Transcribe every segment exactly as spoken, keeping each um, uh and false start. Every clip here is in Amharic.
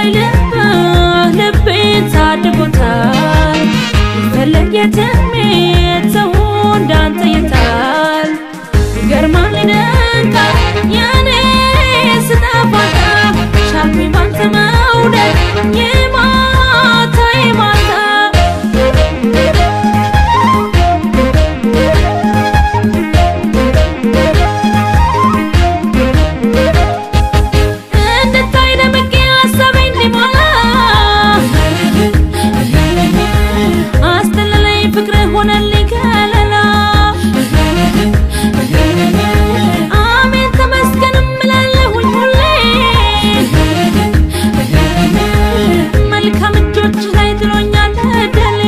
ገዳይ ልብ ልቤን ታድጎታል ይፈለግ የትሜት ሰው እንዳንተ ይታል ይገርማል ይደንቃል የኔ ስጠፋታ ሻልኩኝ ባንተ መውደድ የማታ የማታ እንድታይ ደምቄ ሀሳቤን ሊሞላ አስተለለኝ ፍቅርህ ሆነልኝ ከለላ አሜን ተመስገንም እላለሁኝ ሁሌ መልካም እጆች ላይ ጥሎኛል እድሌ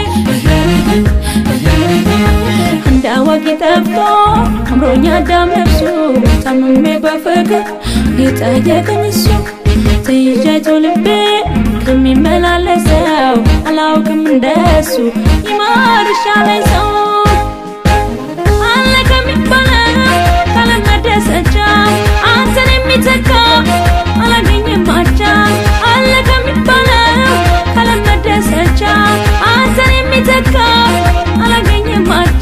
እንደ አዋቂ ጠፍቶ አምሮኛ አዳም ነፍሱ ታምሜ በፍቅር ሊጠየቀኝ እሱ ትይዣይቶ ልቤ ከሚመላለሰው አላውቅም እንደሱ ይማርሻለኝ ሰው አለ ከሚባለው ካለመደሰቻ አንተን የሚተካ አላገኝም አቻ አለ ከሚባለው ካለመደሰቻ አንተን የሚተካ አላገኝም አቻ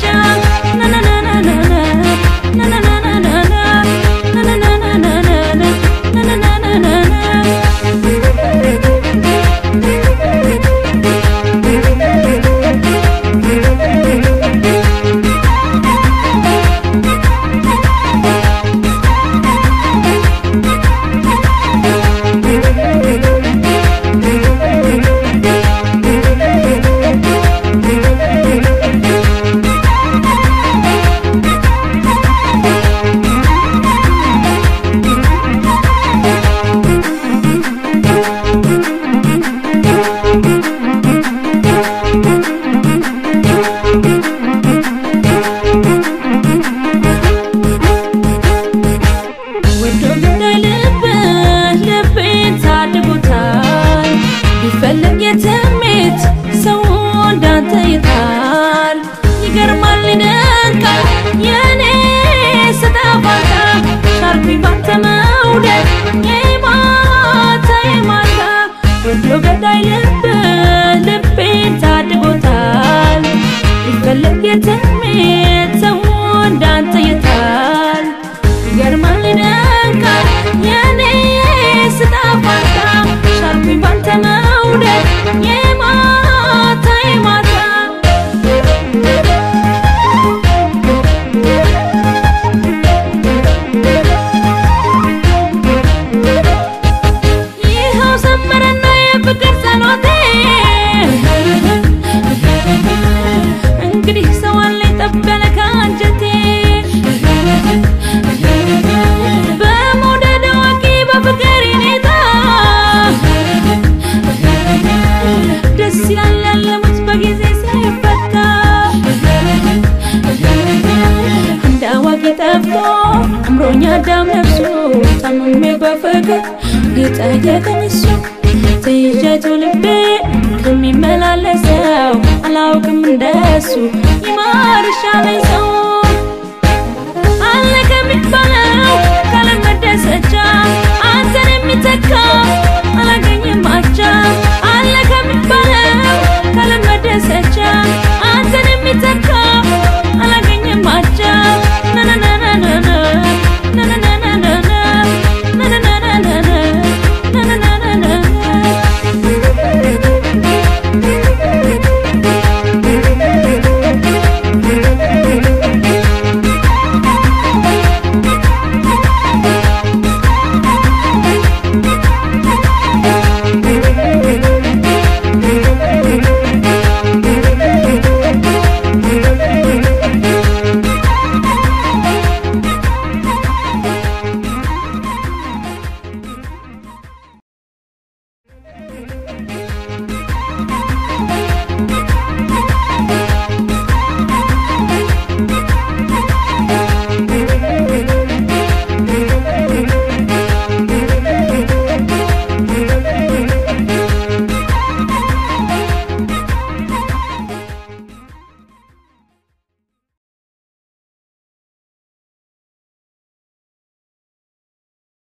ይፈለግ የትሜት ሰው እንዳንተ ይታል ይገርማል ይደንቃል የኔ ስጠፋታ ሻልኩኝ ባንተ መውደድ የማታ የማታ ወዶ ገዳይ ልብ ልቤን ታድጎታል ይፈለግ የትሜት ሰው እንዳንተ ይታል ይገርማል ይደንቃል የኔ ስጠፋታ ሻልኩኝ ባንተ መውደድ የማታ የማታ ይኸው ሰመረና የፍቅር ጸሎቴ እንግዲህ ሰው አለኝ ጠበለ ከአንጀቴ በመውደድ አዋቂ በፍቅር ይኔታ ደስ ይላል ያለሙት በጊዜ ሲፈታ እንደ አዋቂ ጠፍቶ አምሮኛ አዳም ነፍሱ ታምሜ በፍቅር ሊጠየቀኝ እሱ ትይዣይቶ ልቤ ከሚመላለሰው አላውቅም እንደሱ ይማርሻለኝ ሰው አለ ከሚባለው ካለመደሰቻ አንተን የሚተካ